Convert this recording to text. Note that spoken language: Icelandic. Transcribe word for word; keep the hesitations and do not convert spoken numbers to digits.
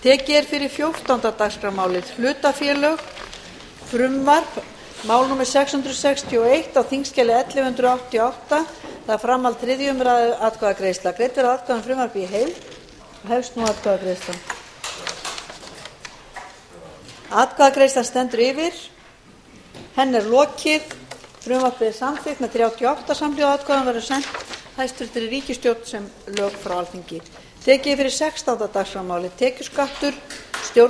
tekið er fyrir fjórtánda dagskrármálið hlutafélög, frumvarp, mál númer sex hundruð sextíu og eitt á þingskjali ellefu hundruð áttatíu og átta. Það er framhald þriðju umræðu, atkvæðagreiðsla. Greidd verður atkvæði um frumvarpið í heild og hefst nú atkvæðagreiðslan. Atkvæðagreiðslan stendur yfir. Henni er lokið. Frumvarpið er samþykkt með þrjátíu og átta samhljóða atkvæðum, verður sent hæstvirtri ríkisstjórn sem lög frá Alþingi. Tekið er fyrir sextánda dagskrármálið tekjuskattur,